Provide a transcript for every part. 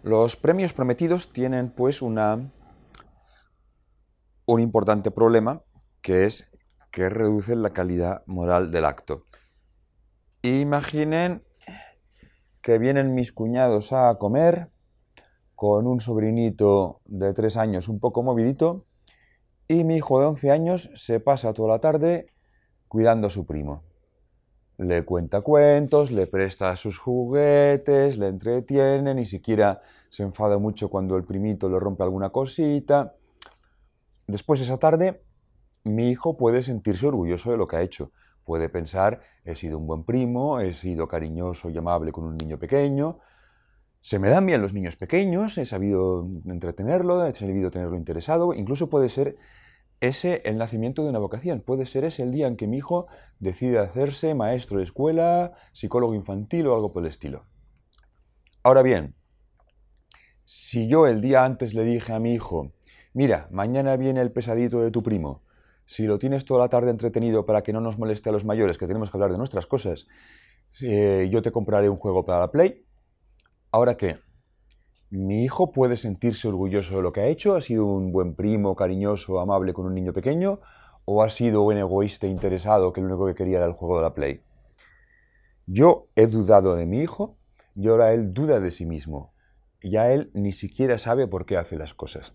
Los premios prometidos tienen pues un importante problema, que es que reducen la calidad moral del acto. Imaginen que vienen mis cuñados a comer con un sobrinito de 3 años un poco movidito y mi hijo de 11 años se pasa toda la tarde cuidando a su primo. Le cuenta cuentos, le presta sus juguetes, le entretiene, ni siquiera se enfada mucho cuando el primito le rompe alguna cosita. Después esa tarde, mi hijo puede sentirse orgulloso de lo que ha hecho. Puede pensar, he sido un buen primo, he sido cariñoso y amable con un niño pequeño. Se me dan bien los niños pequeños, he sabido entretenerlo, he sabido tenerlo interesado. Incluso puede ser ese el nacimiento de una vocación. Puede ser ese el día en que mi hijo decide hacerse maestro de escuela, psicólogo infantil o algo por el estilo. Ahora bien, si yo el día antes le dije a mi hijo, mira, mañana viene el pesadito de tu primo, si lo tienes toda la tarde entretenido para que no nos moleste a los mayores, que tenemos que hablar de nuestras cosas, yo te compraré un juego para la Play. ¿Ahora qué? Mi hijo puede sentirse orgulloso de lo que ha hecho, ha sido un buen primo, cariñoso, amable con un niño pequeño, o ha sido un egoísta interesado que lo único que quería era el juego de la Play. Yo he dudado de mi hijo y ahora él duda de sí mismo. Ya él ni siquiera sabe por qué hace las cosas.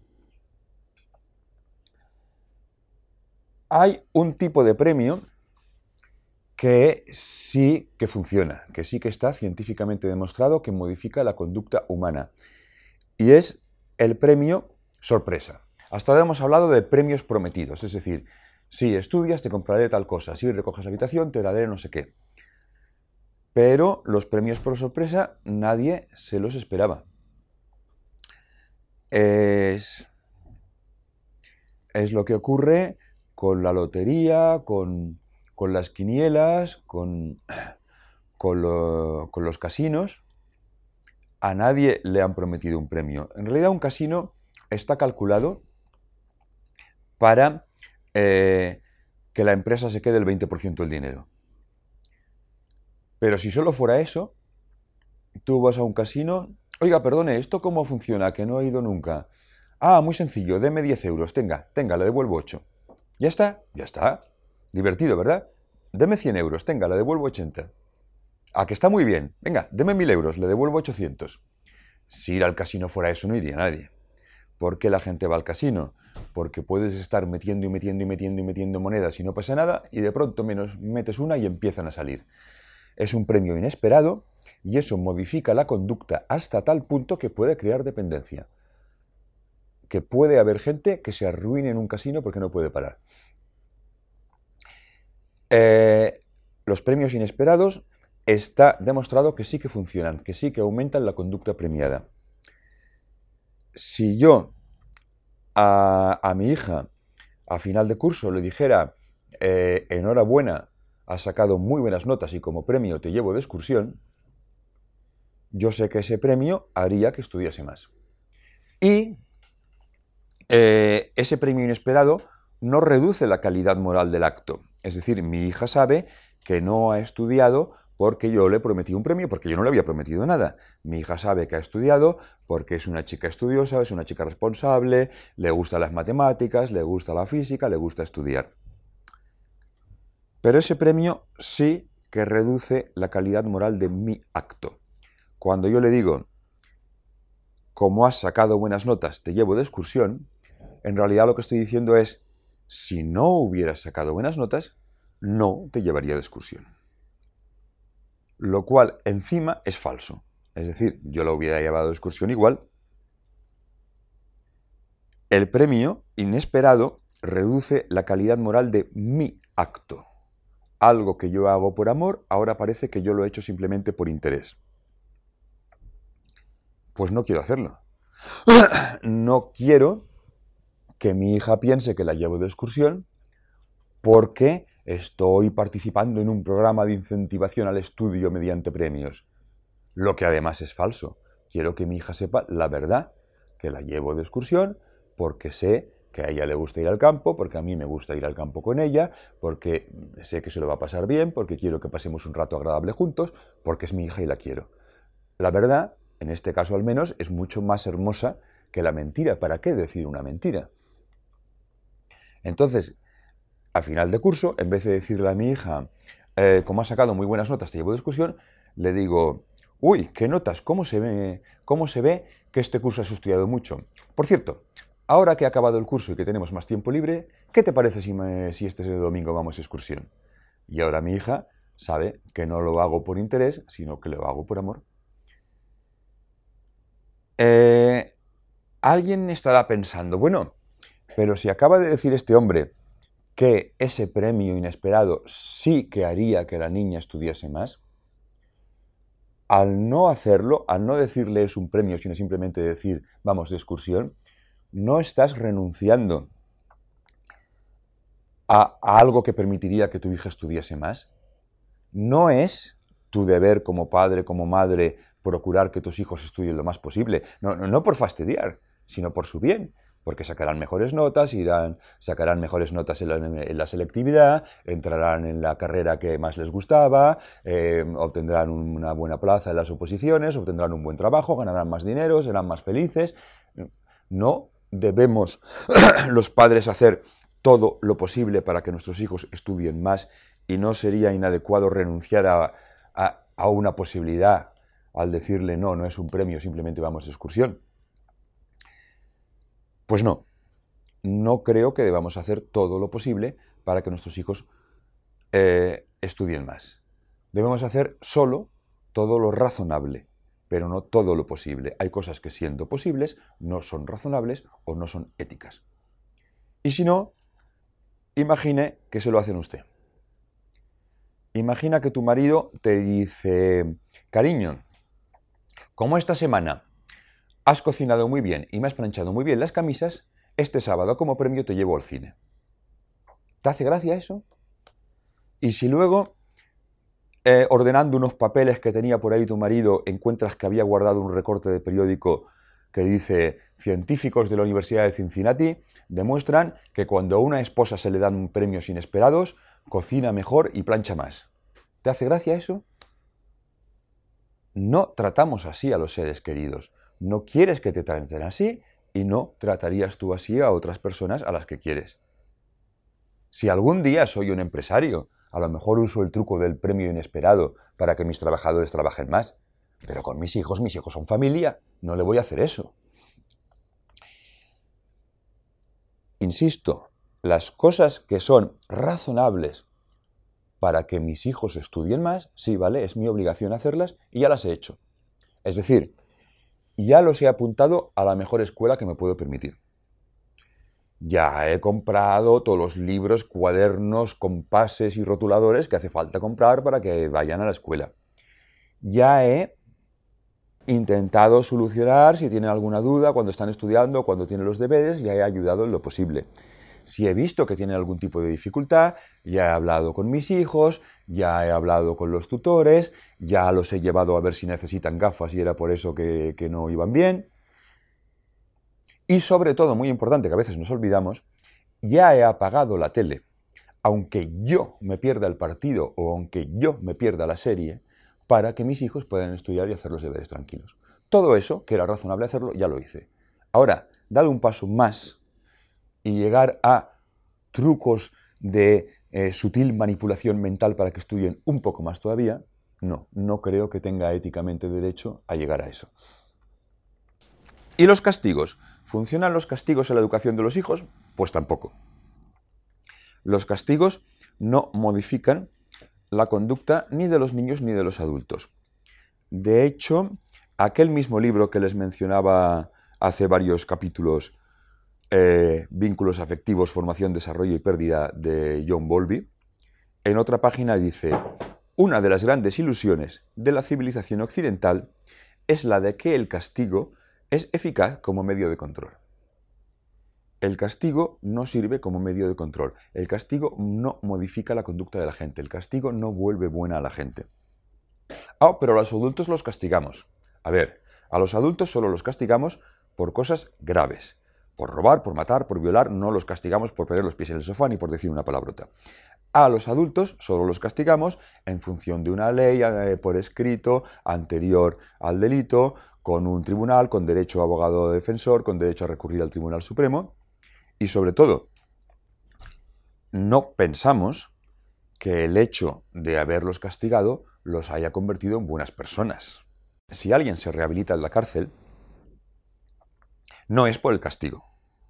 Hay un tipo de premio que sí que funciona, que sí que está científicamente demostrado que modifica la conducta humana. Y es el premio sorpresa. Hasta ahora hemos hablado de premios prometidos, es decir, si estudias te compraré tal cosa, si recoges la habitación te daré no sé qué. Pero los premios por sorpresa nadie se los esperaba. Es lo que ocurre con la lotería, con las quinielas, con los casinos. A nadie le han prometido un premio. En realidad un casino está calculado para que la empresa se quede el 20% del dinero. Pero si solo fuera eso, tú vas a un casino, oiga, perdone, ¿esto cómo funciona? Que no he ido nunca. Ah, muy sencillo, deme 10 euros, tenga, le devuelvo 8. ¿Ya está? Ya está. Divertido, ¿verdad? Deme 100 euros, tenga, le devuelvo 80. Ah, que está muy bien. Venga, deme 1000 euros, le devuelvo 800. Si ir al casino fuera eso, no iría nadie. ¿Por qué la gente va al casino? Porque puedes estar metiendo y metiendo y metiendo y metiendo monedas y no pasa nada, y de pronto metes una y empiezan a salir. Es un premio inesperado y eso modifica la conducta hasta tal punto que puede crear dependencia. Que puede haber gente que se arruine en un casino porque no puede parar. Los premios inesperados está demostrado que sí que funcionan, que sí que aumentan la conducta premiada. Si yo a mi hija a final de curso le dijera enhorabuena, has sacado muy buenas notas y como premio te llevo de excursión, yo sé que ese premio haría que estudiase más. Y ese premio inesperado no reduce la calidad moral del acto. Es decir, mi hija sabe que no ha estudiado porque yo le prometí un premio, porque yo no le había prometido nada. Mi hija sabe que ha estudiado porque es una chica estudiosa, es una chica responsable, le gustan las matemáticas, le gusta la física, le gusta estudiar. Pero ese premio sí que reduce la calidad moral de mi acto. Cuando yo le digo, como has sacado buenas notas, te llevo de excursión, en realidad lo que estoy diciendo es, si no hubieras sacado buenas notas, no te llevaría de excursión. Lo cual encima es falso. Es decir, yo la hubiera llevado de excursión igual. El premio inesperado reduce la calidad moral de mi acto. Algo que yo hago por amor, ahora parece que yo lo he hecho simplemente por interés. Pues no quiero hacerlo. No quiero que mi hija piense que la llevo de excursión porque estoy participando en un programa de incentivación al estudio mediante premios. Lo que además es falso. Quiero que mi hija sepa la verdad, que la llevo de excursión porque sé que a ella le gusta ir al campo, porque a mí me gusta ir al campo con ella, porque sé que se lo va a pasar bien, porque quiero que pasemos un rato agradable juntos, porque es mi hija y la quiero. La verdad en este caso al menos, es mucho más hermosa que la mentira. ¿Para qué decir una mentira? Entonces, a final de curso, en vez de decirle a mi hija, como has sacado muy buenas notas, te llevo de excursión, le digo, uy, ¿qué notas? ¿Cómo se ve que este curso has estudiado mucho? Por cierto, ahora que ha acabado el curso y que tenemos más tiempo libre, ¿qué te parece si este domingo vamos a excursión? Y ahora mi hija sabe que no lo hago por interés, sino que lo hago por amor. Alguien estará pensando, bueno, pero si acaba de decir este hombre que ese premio inesperado sí que haría que la niña estudiase más, al no hacerlo, al no decirle es un premio, sino simplemente decir vamos de excursión, no estás renunciando a algo que permitiría que tu hija estudiase más. No es tu deber como padre, como madre, procurar que tus hijos estudien lo más posible. No por fastidiar, sino por su bien. Porque sacarán mejores notas, sacarán mejores notas en la selectividad, entrarán en la carrera que más les gustaba, obtendrán una buena plaza en las oposiciones, obtendrán un buen trabajo, ganarán más dinero, serán más felices. No debemos los padres hacer todo lo posible para que nuestros hijos estudien más y no sería inadecuado renunciar a una posibilidad al decirle no es un premio, simplemente vamos de excursión. Pues no creo que debamos hacer todo lo posible para que nuestros hijos estudien más. Debemos hacer solo todo lo razonable, pero no todo lo posible. Hay cosas que siendo posibles no son razonables o no son éticas. Y si no, imagine que se lo hacen usted. Imagina que tu marido te dice, cariño, como esta semana has cocinado muy bien y me has planchado muy bien las camisas, este sábado como premio te llevo al cine. ¿Te hace gracia eso? Y si luego, ordenando unos papeles que tenía por ahí tu marido, encuentras que había guardado un recorte de periódico que dice científicos de la Universidad de Cincinnati demuestran que cuando a una esposa se le dan premios inesperados, cocina mejor y plancha más. ¿Te hace gracia eso? No tratamos así a los seres queridos. No quieres que te traten así y no tratarías tú así a otras personas a las que quieres. Si algún día soy un empresario, a lo mejor uso el truco del premio inesperado para que mis trabajadores trabajen más. Pero con mis hijos son familia, no le voy a hacer eso. Insisto, las cosas que son razonables para que mis hijos estudien más, sí, vale, es mi obligación hacerlas y ya las he hecho. Es decir, ya los he apuntado a la mejor escuela que me puedo permitir. Ya he comprado todos los libros, cuadernos, compases y rotuladores que hace falta comprar para que vayan a la escuela. Ya he intentado solucionar si tienen alguna duda cuando están estudiando, cuando tienen los deberes, ya he ayudado en lo posible. Si he visto que tienen algún tipo de dificultad, ya he hablado con mis hijos, ya he hablado con los tutores, ya los he llevado a ver si necesitan gafas y era por eso que no iban bien. Y sobre todo, muy importante, que a veces nos olvidamos, ya he apagado la tele. Aunque yo me pierda el partido o aunque yo me pierda la serie, para que mis hijos puedan estudiar y hacer los deberes tranquilos. Todo eso, que era razonable hacerlo, ya lo hice. Ahora, dale un paso más y llegar a trucos de sutil manipulación mental para que estudien un poco más todavía, no creo que tenga éticamente derecho a llegar a eso. ¿Y los castigos? ¿Funcionan los castigos en la educación de los hijos? Pues tampoco. Los castigos no modifican la conducta ni de los niños ni de los adultos. De hecho, aquel mismo libro que les mencionaba hace varios capítulos, Vínculos afectivos, formación, desarrollo y pérdida, de John Bowlby, en otra página dice, una de las grandes ilusiones de la civilización occidental es la de que el castigo es eficaz como medio de control. El castigo no sirve como medio de control. El castigo no modifica la conducta de la gente. El castigo no vuelve buena a la gente. Pero a los adultos los castigamos. A ver, a los adultos solo los castigamos por cosas graves. Por robar, por matar, por violar, no los castigamos por poner los pies en el sofá ni por decir una palabrota. A los adultos solo los castigamos en función de una ley por escrito anterior al delito, con un tribunal, con derecho a abogado defensor, con derecho a recurrir al Tribunal Supremo. Y sobre todo, no pensamos que el hecho de haberlos castigado los haya convertido en buenas personas. Si alguien se rehabilita en la cárcel, no es por el castigo.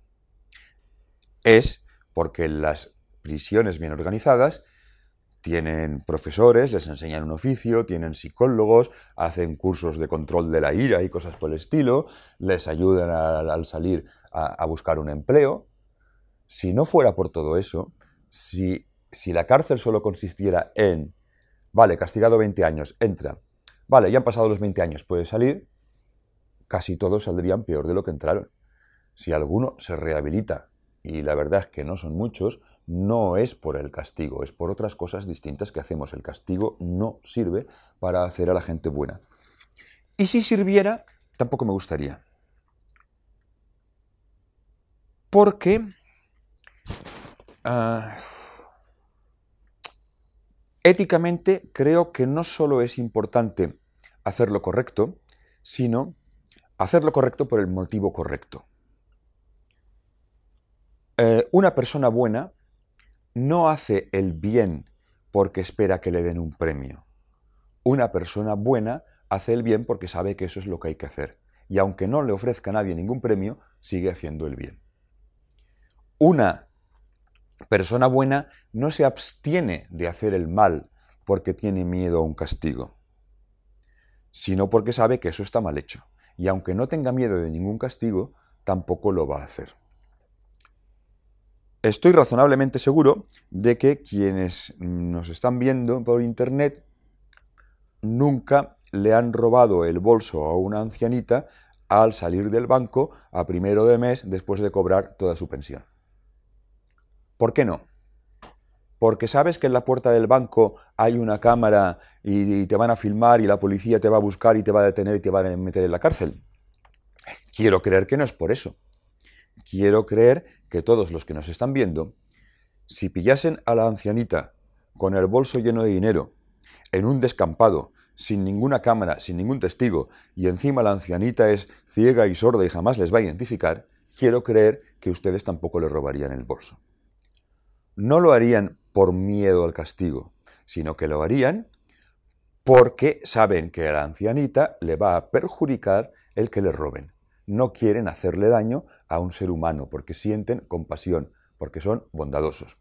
Es porque las prisiones bien organizadas tienen profesores, les enseñan un oficio, tienen psicólogos, hacen cursos de control de la ira y cosas por el estilo, les ayudan al salir a buscar un empleo. Si no fuera por todo eso, si la cárcel solo consistiera en, vale, castigado 20 años, entra, vale, ya han pasado los 20 años, puede salir, casi todos saldrían peor de lo que entraron. Si alguno se rehabilita, y la verdad es que no son muchos, no es por el castigo, es por otras cosas distintas que hacemos. El castigo no sirve para hacer a la gente buena. Y si sirviera, tampoco me gustaría. Porque éticamente creo que no solo es importante hacer lo correcto, sino hacer lo correcto por el motivo correcto. Una persona buena no hace el bien porque espera que le den un premio. Una persona buena hace el bien porque sabe que eso es lo que hay que hacer. Y aunque no le ofrezca a nadie ningún premio, sigue haciendo el bien. Una persona buena no se abstiene de hacer el mal porque tiene miedo a un castigo, sino porque sabe que eso está mal hecho. Y aunque no tenga miedo de ningún castigo, tampoco lo va a hacer. Estoy razonablemente seguro de que quienes nos están viendo por internet nunca le han robado el bolso a una ancianita al salir del banco a primero de mes después de cobrar toda su pensión. ¿Por qué no? Porque sabes que en la puerta del banco hay una cámara y te van a filmar y la policía te va a buscar y te va a detener y te va a meter en la cárcel. Quiero creer que no es por eso. Quiero creer que todos los que nos están viendo, si pillasen a la ancianita con el bolso lleno de dinero, en un descampado, sin ninguna cámara, sin ningún testigo, y encima la ancianita es ciega y sorda y jamás les va a identificar, quiero creer que ustedes tampoco le robarían el bolso. No lo harían por miedo al castigo, sino que lo harían porque saben que a la ancianita le va a perjudicar el que le roben. No quieren hacerle daño a un ser humano porque sienten compasión, porque son bondadosos.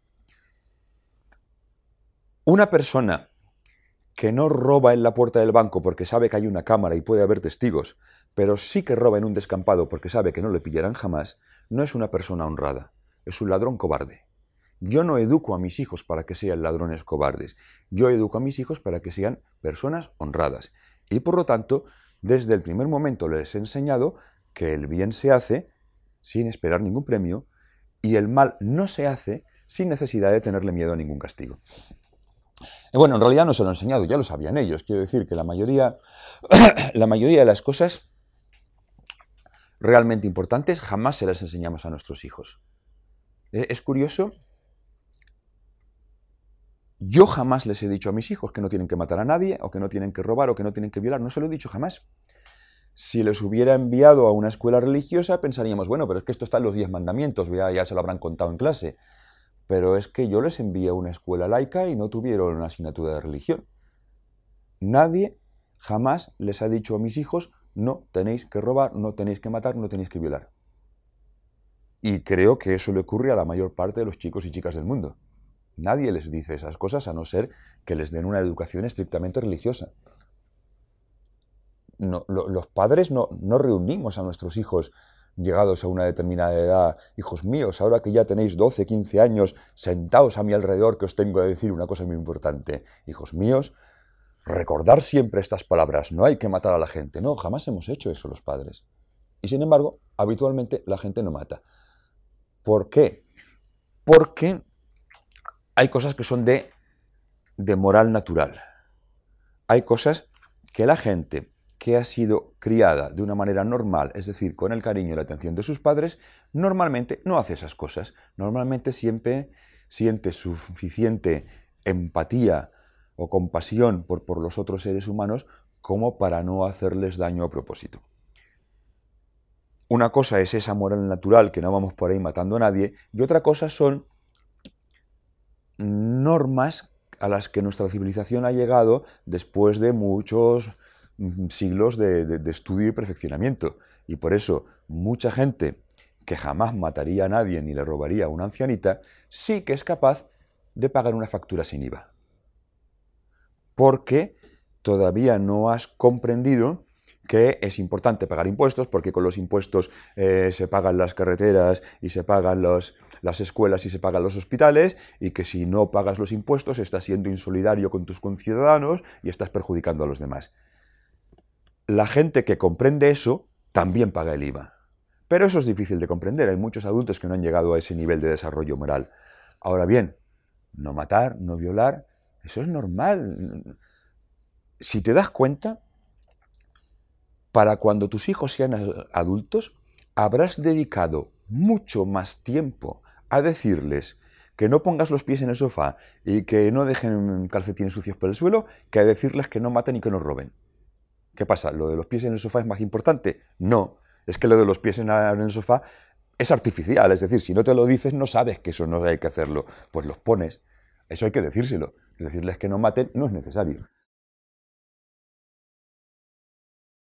Una persona que no roba en la puerta del banco porque sabe que hay una cámara y puede haber testigos, pero sí que roba en un descampado porque sabe que no le pillarán jamás, no es una persona honrada, es un ladrón cobarde. Yo no educo a mis hijos para que sean ladrones cobardes, yo educo a mis hijos para que sean personas honradas. Y por lo tanto, desde el primer momento les he enseñado que el bien se hace sin esperar ningún premio y el mal no se hace sin necesidad de tenerle miedo a ningún castigo. Y bueno, en realidad no se lo he enseñado, ya lo sabían ellos. Quiero decir que la mayoría de las cosas realmente importantes jamás se las enseñamos a nuestros hijos. Es curioso, yo jamás les he dicho a mis hijos que no tienen que matar a nadie, o que no tienen que robar, o que no tienen que violar, no se lo he dicho jamás. Si les hubiera enviado a una escuela religiosa, pensaríamos, bueno, pero es que esto está en los 10 mandamientos, ya se lo habrán contado en clase. Pero es que yo les envié a una escuela laica y no tuvieron una asignatura de religión. Nadie jamás les ha dicho a mis hijos, no tenéis que robar, no tenéis que matar, no tenéis que violar. Y creo que eso le ocurre a la mayor parte de los chicos y chicas del mundo. Nadie les dice esas cosas a no ser que les den una educación estrictamente religiosa. No, los padres no reunimos a nuestros hijos llegados a una determinada edad, hijos míos, ahora que ya tenéis 12, 15 años, sentaos a mi alrededor que os tengo que decir una cosa muy importante. Hijos míos, recordar siempre estas palabras, no hay que matar a la gente. No, jamás hemos hecho eso los padres. Y sin embargo, habitualmente la gente no mata. ¿Por qué? Porque hay cosas que son de moral natural. Hay cosas que la gente que ha sido criada de una manera normal, es decir, con el cariño y la atención de sus padres, normalmente no hace esas cosas. Normalmente siempre siente suficiente empatía o compasión por los otros seres humanos como para no hacerles daño a propósito. Una cosa es esa moral natural, que no vamos por ahí matando a nadie, y otra cosa son normas a las que nuestra civilización ha llegado después de muchos siglos de estudio y perfeccionamiento. Y por eso mucha gente que jamás mataría a nadie ni le robaría a una ancianita, sí que es capaz de pagar una factura sin IVA. Porque todavía no has comprendido que es importante pagar impuestos, porque con los impuestos se pagan las carreteras y se pagan las escuelas y se pagan los hospitales, y que si no pagas los impuestos estás siendo insolidario con tus conciudadanos y estás perjudicando a los demás. La gente que comprende eso también paga el IVA. Pero eso es difícil de comprender, hay muchos adultos que no han llegado a ese nivel de desarrollo moral. Ahora bien, no matar, no violar, eso es normal. Si te das cuenta, para cuando tus hijos sean adultos, habrás dedicado mucho más tiempo a decirles que no pongas los pies en el sofá y que no dejen calcetines sucios por el suelo, que a decirles que no maten y que no roben. ¿Qué pasa? ¿Lo de los pies en el sofá es más importante? No, es que lo de los pies en el sofá es artificial, es decir, si no te lo dices no sabes que eso no hay que hacerlo, pues los pones, eso hay que decírselo, decirles que no maten no es necesario.